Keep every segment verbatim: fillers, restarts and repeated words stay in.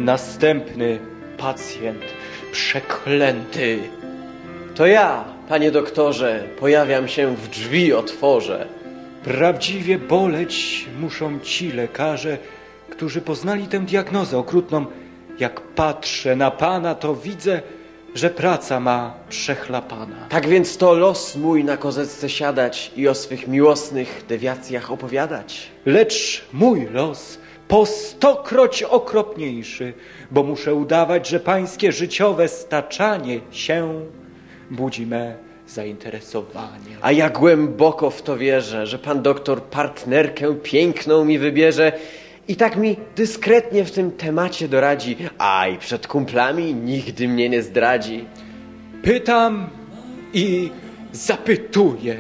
Następny pacjent przeklęty. To ja, panie doktorze, pojawiam się w drzwi otworzę. Prawdziwie boleć muszą ci lekarze, którzy poznali tę diagnozę okrutną. Jak patrzę na pana, to widzę, że praca ma przechlapana. Tak więc to los mój na kozeczce siadać i o swych miłosnych dewiacjach opowiadać. Lecz mój los po stokroć okropniejszy, bo muszę udawać, że pańskie życiowe staczanie się budzi me zainteresowanie. A ja głęboko w to wierzę, że pan doktor partnerkę piękną mi wybierze i tak mi dyskretnie w tym temacie doradzi, a i przed kumplami nigdy mnie nie zdradzi. Pytam i zapytuję,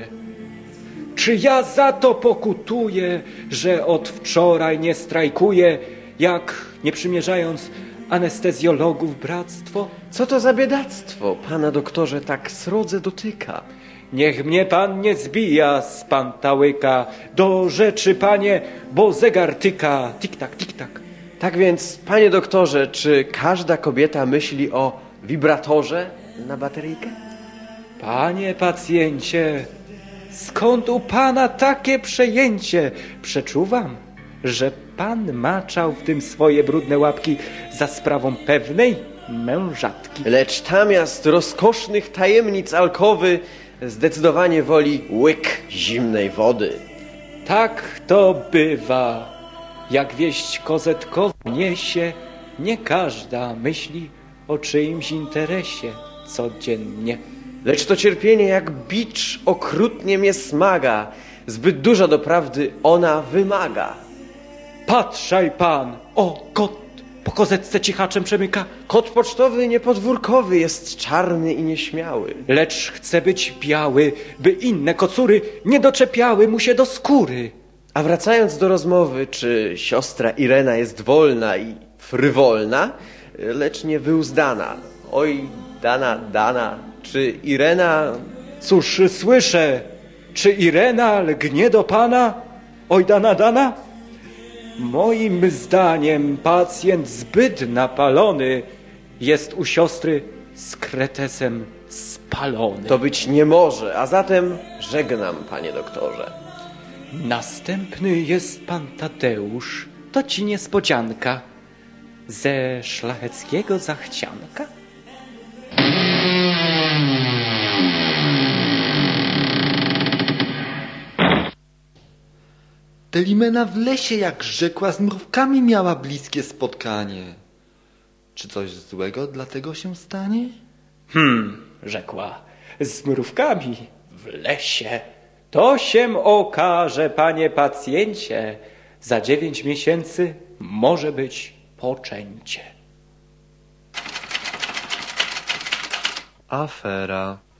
czy ja za to pokutuję, że od wczoraj nie strajkuję, jak nie przymierzając anestezjologów bractwo? Co to za biedactwo, pana doktorze, tak srodze dotyka? Niech mnie pan nie zbija z pantałyka. Do rzeczy, panie, bo zegar tyka. Tik-tak, tik-tak. Tak więc, panie doktorze, czy każda kobieta myśli o wibratorze na bateryjkę? Panie pacjencie, skąd u pana takie przejęcie? Przeczuwam, że pan maczał w tym swoje brudne łapki za sprawą pewnej mężatki. Lecz zamiast rozkosznych tajemnic alkowy zdecydowanie woli łyk zimnej wody. Tak to bywa. Jak wieść kozetkowa niesie, nie każda myśli o czyimś interesie codziennie. Lecz to cierpienie jak bicz okrutnie mnie smaga. Zbyt dużo doprawdy ona wymaga. Patrzaj pan, o kot po kozetce cichaczem przemyka. Kot pocztowy niepodwórkowy jest czarny i nieśmiały. Lecz chce być biały, by inne kocury nie doczepiały mu się do skóry. A wracając do rozmowy, czy siostra Irena jest wolna i frywolna, lecz nie wyuzdana. Oj, dana, dana, czy Irena... Cóż słyszę, czy Irena lgnie do pana? Oj, dana, dana? Moim zdaniem pacjent zbyt napalony jest u siostry z kretesem spalony. To być nie może, a zatem żegnam, panie doktorze. Następny jest pan Tadeusz, to ci niespodzianka. Ze szlacheckiego zachcianka? Telimena w lesie, jak rzekła, z mrówkami miała bliskie spotkanie. Czy coś złego dlatego się stanie? Hmm, rzekła, z mrówkami w lesie. To się okaże, panie pacjencie. Za dziewięć miesięcy może być poczęcie. Afera.